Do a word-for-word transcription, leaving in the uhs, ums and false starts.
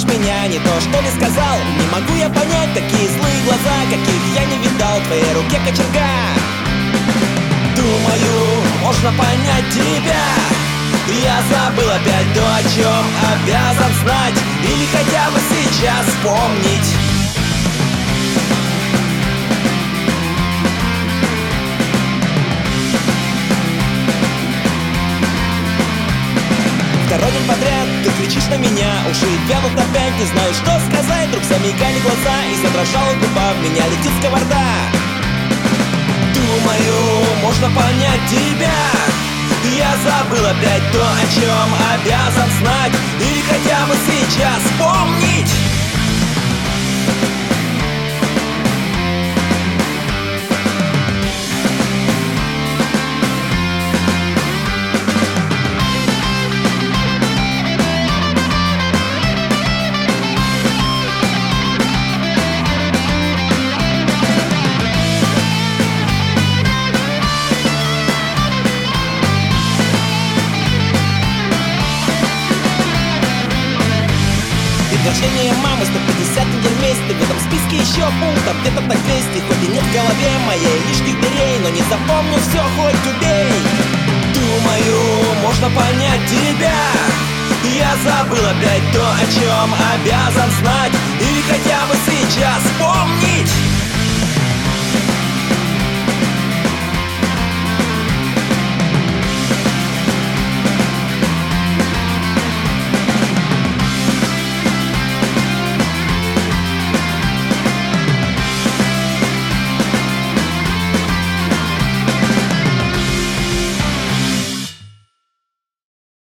меня, не то что ли сказал. Не могу я понять такие злые глаза, каких я не видал в твоей руке кочерга. Думаю, можно понять тебя. Я забыл опять то, о чем обязан знать, или хотя бы сейчас вспомнить. Второй день подряд ты кричишь на меня, уши вянут опять, не знаю, что сказать. Вдруг замигали глаза и задрожала губа, в меня летит сковорода. Думаю, можно понять тебя. Я забыл опять то, о чем обязан знать, или хотя бы сейчас вспомнить. Рождение мамы, сто пятьдесят недель вместе. В этом списке еще пунктов где-то так двести. Хоть и нет в голове моей лишних дверей, но не запомню все, хоть убей. Думаю, можно понять тебя. Я забыл опять то, о чем обязан знать, или хотя